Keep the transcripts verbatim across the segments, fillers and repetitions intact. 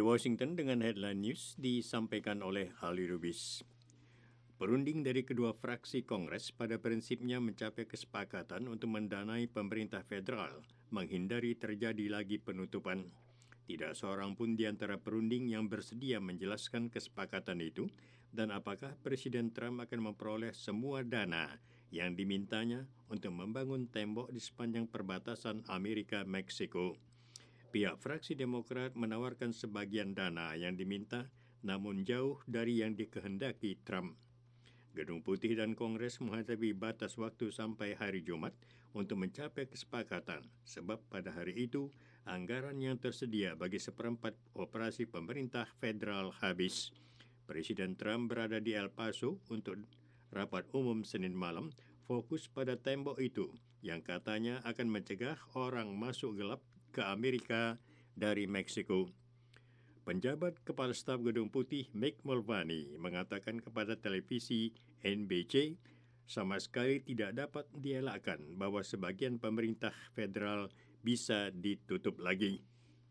Washington dengan headline news disampaikan oleh Ali Rubis. Perunding dari kedua fraksi Kongres pada prinsipnya mencapai kesepakatan untuk mendanai pemerintah federal, menghindari terjadi lagi penutupan. Tidak seorang pun di antara perunding yang bersedia menjelaskan kesepakatan itu dan apakah Presiden Trump akan memperoleh semua dana yang dimintanya untuk membangun tembok di sepanjang perbatasan Amerika-Meksiko. Pihak fraksi Demokrat menawarkan sebagian dana yang diminta, namun jauh dari yang dikehendaki Trump. Gedung Putih dan Kongres menghadapi batas waktu sampai hari Jumat untuk mencapai kesepakatan, sebab pada hari itu anggaran yang tersedia bagi seperempat operasi pemerintah federal habis. Presiden Trump berada di El Paso untuk rapat umum Senin malam, fokus pada tembok itu yang katanya akan mencegah orang masuk gelap ke Amerika dari Meksiko. Penjabat Kepala Staf Gedung Putih Mick Mulvaney mengatakan kepada televisi N B C sama sekali tidak dapat dielakkan bahwa sebagian pemerintah federal bisa ditutup lagi.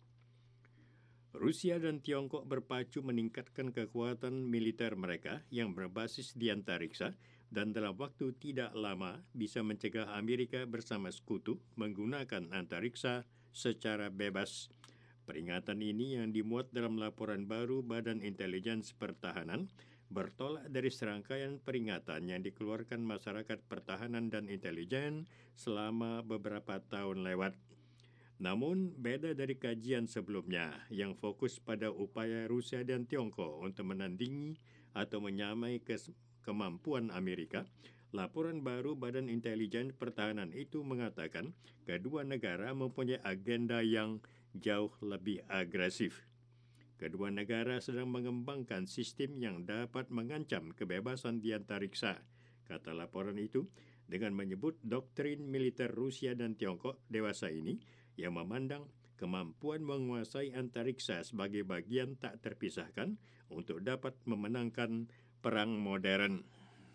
Rusia dan Tiongkok berpacu meningkatkan kekuatan militer mereka yang berbasis di antariksa dan dalam waktu tidak lama bisa mencegah Amerika bersama sekutu menggunakan antariksa secara bebas. Peringatan ini yang dimuat dalam laporan baru Badan Intelijen Pertahanan bertolak dari serangkaian peringatan yang dikeluarkan masyarakat pertahanan dan intelijen selama beberapa tahun lewat. Namun, beda dari kajian sebelumnya yang fokus pada upaya Rusia dan Tiongkok untuk menandingi atau menyamai kes- kemampuan Amerika, laporan baru Badan Intelijen Pertahanan itu mengatakan kedua negara mempunyai agenda yang jauh lebih agresif. Kedua negara sedang mengembangkan sistem yang dapat mengancam kebebasan di antariksa, kata laporan itu, dengan menyebut doktrin militer Rusia dan Tiongkok dewasa ini yang memandang kemampuan menguasai antariksa sebagai bagian tak terpisahkan untuk dapat memenangkan perang modern.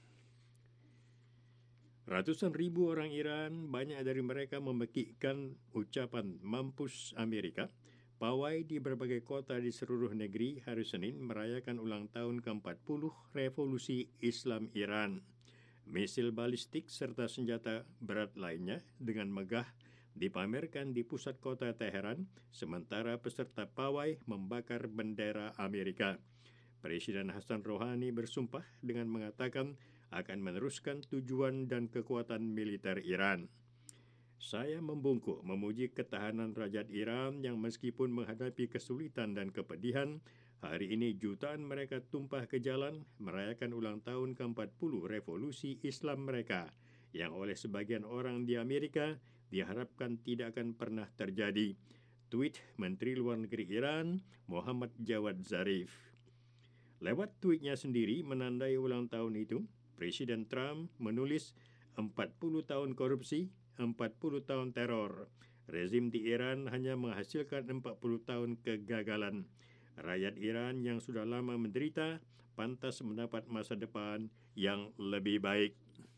Ratusan ribu orang Iran, banyak dari mereka memekikkan ucapan mampus Amerika. Pawai di berbagai kota di seluruh negeri hari Senin merayakan ulang tahun ke empat puluh Revolusi Islam Iran. Misil balistik serta senjata berat lainnya dengan megah dipamerkan di pusat kota Teheran, sementara peserta pawai membakar bendera Amerika. Presiden Hassan Rouhani bersumpah dengan mengatakan akan meneruskan tujuan dan kekuatan militer Iran. Saya membungkuk memuji ketahanan rakyat Iran yang meskipun menghadapi kesulitan dan kepedihan, hari ini jutaan mereka tumpah ke jalan merayakan ulang tahun ke empat puluh revolusi Islam mereka, yang oleh sebagian orang di Amerika diharapkan tidak akan pernah terjadi. Tweet Menteri Luar Negeri Iran, Muhammad Jawad Zarif. Lewat tweetnya sendiri menandai ulang tahun itu, Presiden Trump menulis empat puluh tahun korupsi, empat puluh tahun teror. Rezim di Iran hanya menghasilkan empat puluh tahun kegagalan. Rakyat Iran yang sudah lama menderita pantas mendapat masa depan yang lebih baik.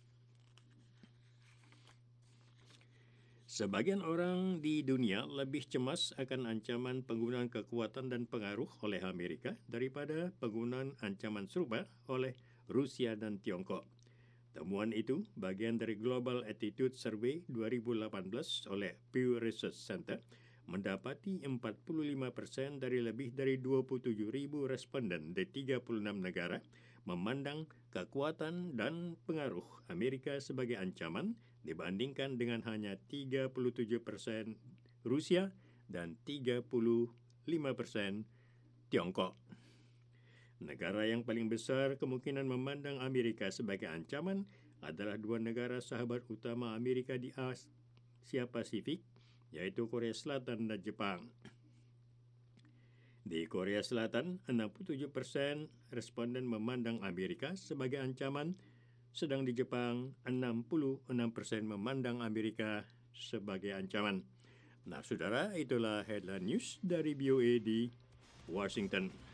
Sebagian orang di dunia lebih cemas akan ancaman penggunaan kekuatan dan pengaruh oleh Amerika daripada penggunaan ancaman serupa oleh Rusia dan Tiongkok. Temuan itu bagian dari Global Attitude Survey dua ribu lapan belas oleh Pew Research Center mendapati empat puluh lima persen dari lebih dari dua puluh tujuh ribu responden di tiga puluh enam negara memandang kekuatan dan pengaruh Amerika sebagai ancaman dibandingkan dengan hanya tiga puluh tujuh persen Rusia dan tiga puluh lima persen Tiongkok. Negara yang paling besar kemungkinan memandang Amerika sebagai ancaman adalah dua negara sahabat utama Amerika di Asia Pasifik, yaitu Korea Selatan dan Jepang. Di Korea Selatan, enam puluh tujuh persen responden memandang Amerika sebagai ancaman, sedang di Jepang, enam puluh enam persen memandang Amerika sebagai ancaman. Nah, saudara, itulah headline news dari V O A di Washington.